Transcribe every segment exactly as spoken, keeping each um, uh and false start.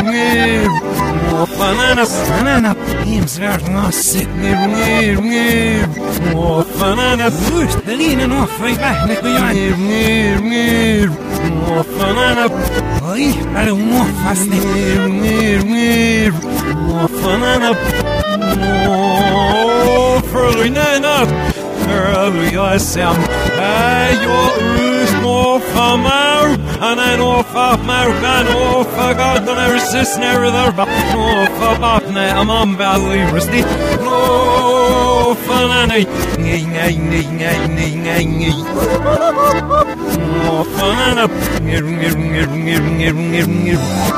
ngir ngir Offanana sanana Ims vergnasse ngir ngir ngir Offanana Pustelina no fai bahne kujan Ngir ngir ngir Offanana Oi, är det måfast ngir ngir ngir Offanana Offanana Jag sam jag usmo famar and no fa markan no fa god no resist never there but no fa batne amam valley rusty no fa nei nei nei nei nei nei nei no fa na ngir ngir ngir ngir ngir ngir ngir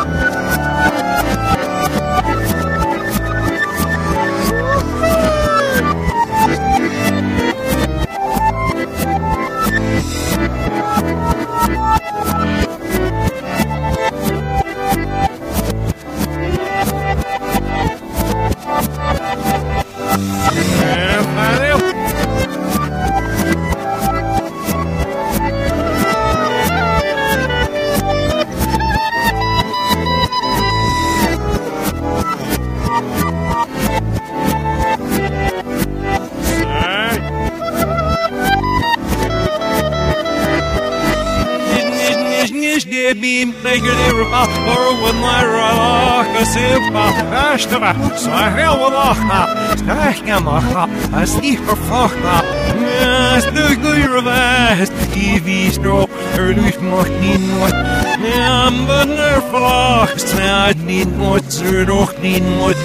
Beam, they get a river, or when I rock a silver, Ashtava, so I hell will off, Stachamaha, a steeper fucker, yes, the good reverse, T V stroke, or loose morning, what, I'm but nerve lost, I need what, sir, don't need what,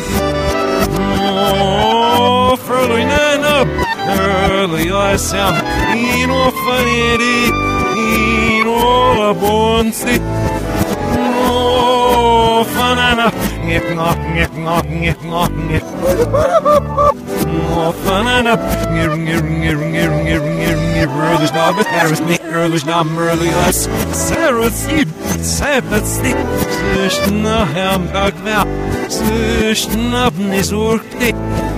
oh, further than up, early I sound, you know, funny, all a bone stick. Oh, fanana, ngip knock, ngip knock, ngip knock, ngip. Oh, fanana, ngir ngir ngir ngir ngir ngir ngir. Early's not with Paris, me. Early's not early us. Sarah seed, Sabbath stick. Sushna ham dog now. Sushna nis work stick.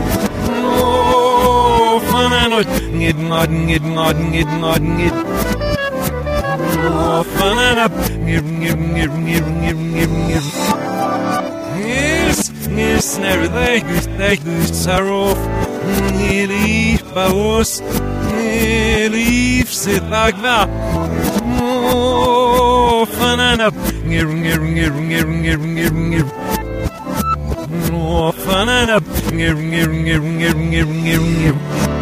Oh, fanana, ngid ngod, ngid ngod, ngid ngod, ngid. Offanana, ngir ngir ngir ngir ngir ngir ngir. Nis, nis, never they goose, they goose, sarof. Nilif baos, nilif sit like that. Offanana, ngir ngir ngir ngir ngir ngir ngir. Offanana, ngir ngir ngir ngir ngir ngir ngir.